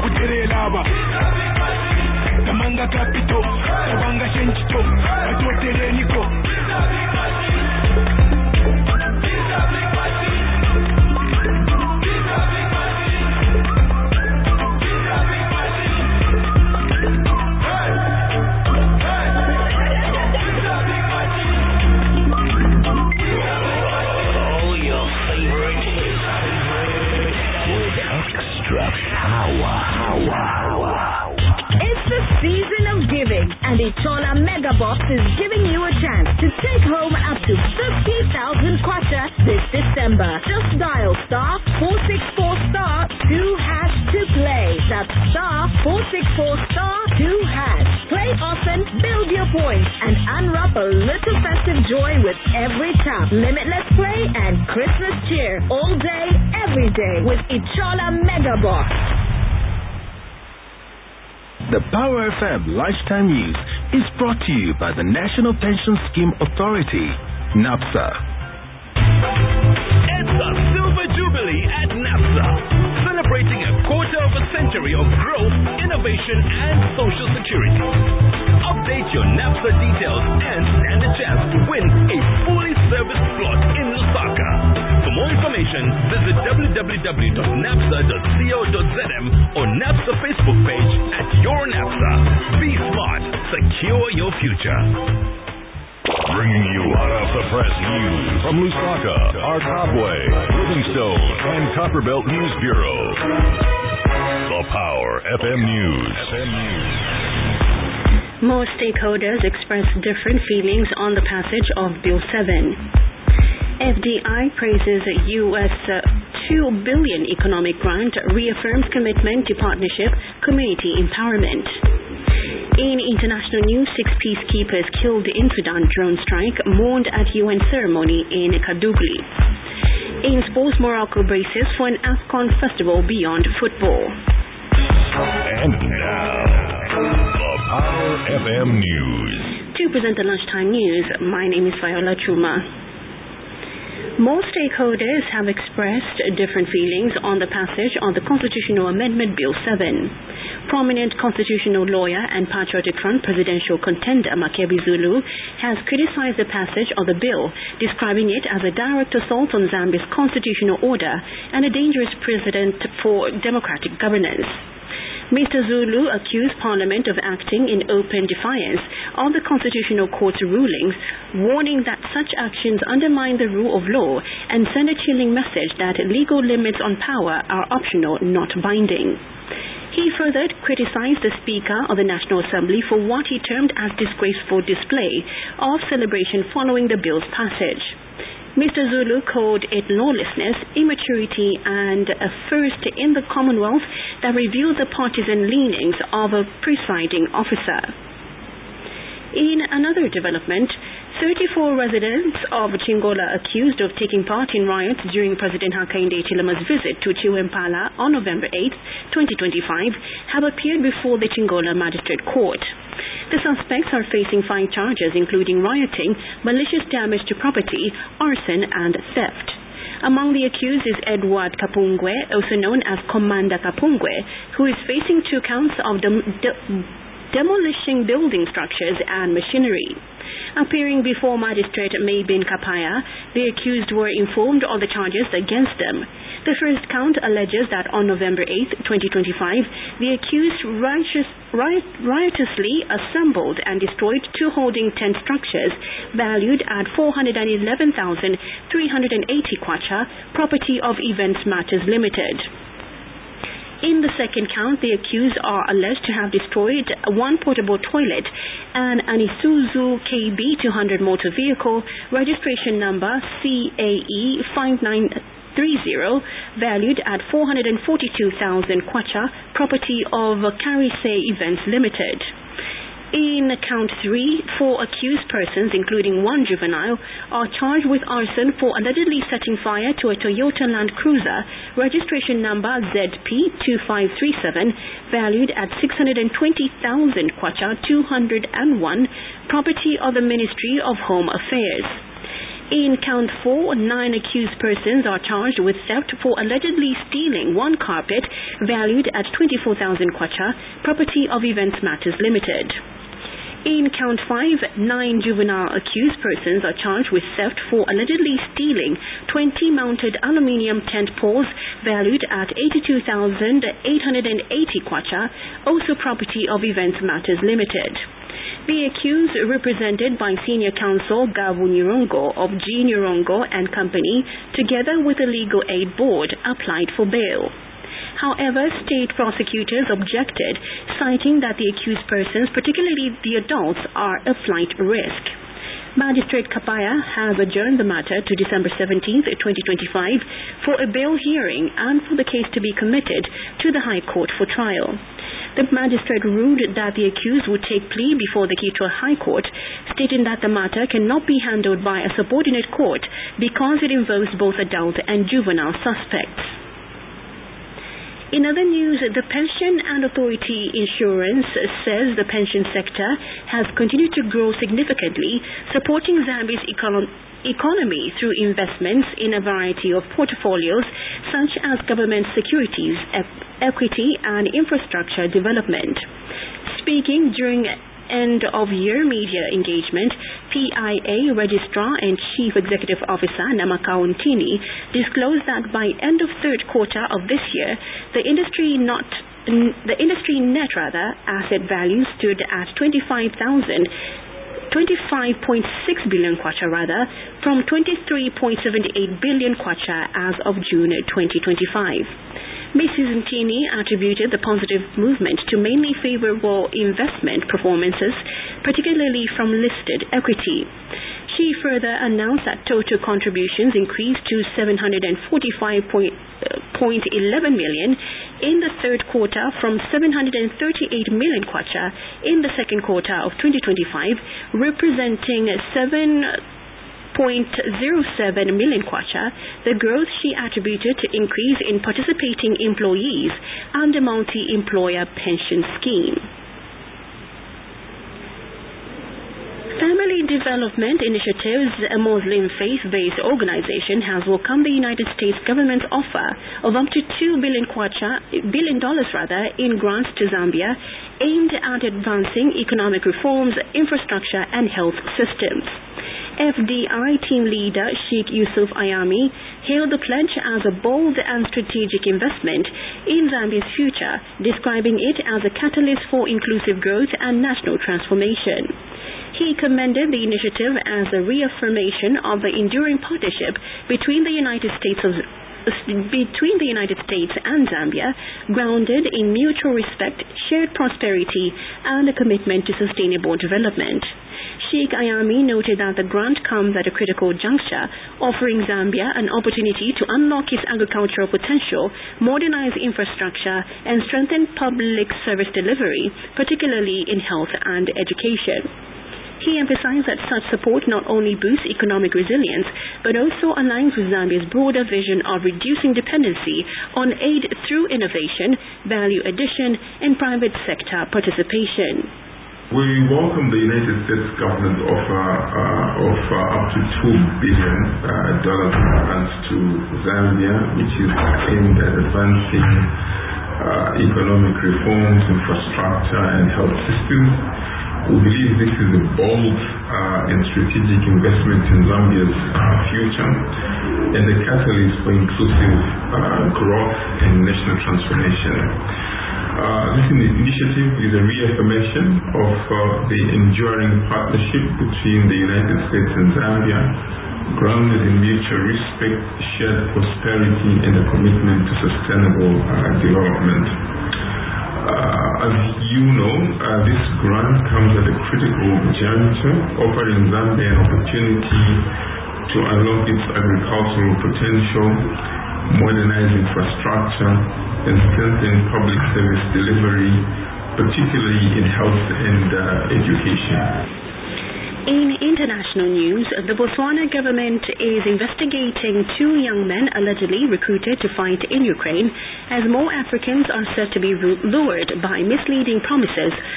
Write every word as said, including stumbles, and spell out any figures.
kuterelaba Tamanga Capito Tabanga Shenchito Atoteleniko And Ichola Mega Box is giving you a chance to take home up to fifty thousand kwacha this December. Just dial star four six four star two hash to play. That's star four six four star two hash. Play often, build your points, and unwrap a little festive joy with every tap. Limitless play and Christmas cheer all day, every day with Ichola Mega Box. The Power F M Lifetime News is brought to you by the National Pension Scheme Authority, NAPSA. It's a Silver Jubilee at NAPSA, celebrating a quarter of a century of growth, innovation, and social security. Update your NAPSA details and stand a chance to win a fully serviced plot in Lusaka. For more information, visit w w w dot napsa dot co dot z m or NAPSA Facebook page at Your NAPSA. Be smart, secure your future. Bringing you hot off the press news from Lusaka, Arcopway, Livingstone, and Copperbelt News Bureau. The Power F M News. F M News. More stakeholders expressed different feelings on the passage of Bill seven. F D I praises U S two billion dollars economic grant, reaffirms commitment to partnership, community empowerment. In international news, six peacekeepers killed in Sudan drone strike, mourned at U N ceremony in Kadugli. In sports, Morocco braces for an AFCON festival beyond football. And now, the Power F M News. To present the lunchtime news, my name is Viola Chuma. More stakeholders have expressed different feelings on the passage of the Constitutional Amendment Bill seven. Prominent constitutional lawyer and Patriotic Front presidential contender Makebi Zulu has criticized the passage of the bill, describing it as a direct assault on Zambia's constitutional order and a dangerous precedent for democratic governance. Mister Zulu accused Parliament of acting in open defiance of the Constitutional Court's rulings, warning that such actions undermine the rule of law and send a chilling message that legal limits on power are optional, not binding. He further criticized the Speaker of the National Assembly for what he termed as disgraceful display of celebration following the bill's passage. Mister Zulu called it lawlessness, immaturity, and a first in the Commonwealth that revealed the partisan leanings of a presiding officer. In another development, thirty-four residents of Chingola accused of taking part in riots during President Hakainde Hichilema's visit to Chiwempala on November eighth, twenty twenty-five, have appeared before the Chingola Magistrate Court. The suspects are facing five charges, including rioting, malicious damage to property, arson, and theft. Among the accused is Edward Kapungwe, also known as Commander Kapungwe, who is facing two counts of dem- de- demolishing building structures and machinery. Appearing before Magistrate Maybin Kapaya, the accused were informed of the charges against them. The first count alleges that on November eighth, twenty twenty-five, the accused righteous, riot, riotously assembled and destroyed two holding tent structures valued at four hundred eleven thousand three hundred eighty kwacha, property of Events Matters Limited. In the second count, the accused are alleged to have destroyed one portable toilet and an Isuzu K B two hundred motor vehicle, registration number C A E five nine three zero, valued at four hundred forty-two thousand kwacha, property of Carise Events Limited. In count three, four accused persons, including one juvenile, are charged with arson for allegedly setting fire to a Toyota Land Cruiser, registration number Z P two five three seven, valued at six hundred twenty thousand kwacha two hundred one, property of the Ministry of Home Affairs. In count four, nine accused persons are charged with theft for allegedly stealing one carpet valued at twenty-four thousand kwacha, property of Events Matters Limited. In count five, nine juvenile accused persons are charged with theft for allegedly stealing twenty mounted aluminium tent poles valued at eighty-two thousand eight hundred eighty kwacha, also property of Events Matters Limited. The accused, represented by Senior Counsel Gavu Nirongo of G. Nirongo and Company, together with the Legal Aid Board, applied for bail. However, state prosecutors objected, citing that the accused persons, particularly the adults, are a flight risk. Magistrate Kapaya has adjourned the matter to December seventeenth, twenty twenty-five for a bail hearing and for the case to be committed to the High Court for trial. The magistrate ruled that the accused would take plea before the Kitwe High Court, stating that the matter cannot be handled by a subordinate court because it involves both adult and juvenile suspects. In other news, the Pension and Authority Insurance says the pension sector has continued to grow significantly, supporting Zambia's econ- economy through investments in a variety of portfolios such as government securities, e- equity and infrastructure development. Speaking during end-of-year media engagement, P I A Registrar and Chief Executive Officer Namaka Untini disclosed that by end of third quarter of this year, the industry not the industry net rather asset value stood at twenty-five thousand twenty-five point six billion kwacha rather from twenty-three point seven eight billion kwacha as of June twenty twenty-five. Missus Ntini attributed the positive movement to mainly favorable investment performances, particularly from listed equity. She further announced that total contributions increased to seven hundred forty-five point one one million in the third quarter from seven hundred thirty-eight million kwacha in the second quarter of twenty twenty-five, representing seven point zero seven million kwacha. The growth she attributed to increase in participating employees and the multi-employer pension scheme. Family Development Initiatives, a Muslim faith-based organization, has welcomed the United States government's offer of up to two billion kwacha, billion dollars rather, in grants to Zambia, aimed at advancing economic reforms, infrastructure, and health systems. F D I team leader Sheikh Yusuf Ayami hailed the pledge as a bold and strategic investment in Zambia's future, describing it as a catalyst for inclusive growth and national transformation. He commended the initiative as a reaffirmation of the enduring partnership between the United States of between the United States and Zambia, grounded in mutual respect, shared prosperity, and a commitment to sustainable development. Sheikh Ayami noted that the grant comes at a critical juncture, offering Zambia an opportunity to unlock its agricultural potential, modernize infrastructure, and strengthen public service delivery, particularly in health and education. He emphasized that such support not only boosts economic resilience, but also aligns with Zambia's broader vision of reducing dependency on aid through innovation, value addition, and private sector participation. We welcome the United States government offer uh, of uh, up to two billion dollars uh, grants to Zambia, which is aimed at advancing uh, economic reforms, infrastructure, and health systems. We believe this is a bold uh, and strategic investment in Zambia's uh, future and a catalyst for inclusive uh, growth and national transformation. Uh, this initiative is a reaffirmation of uh, the enduring partnership between the United States and Zambia, grounded in mutual respect, shared prosperity, and a commitment to sustainable uh, development. Uh, as you know, uh, this grant comes at a critical juncture, offering Zambia an opportunity to unlock its agricultural potential, modernize infrastructure, and strengthen public service delivery, particularly in health and uh, education. In international news, the Botswana government is investigating two young men allegedly recruited to fight in Ukraine, as more Africans are said to be lured by misleading promises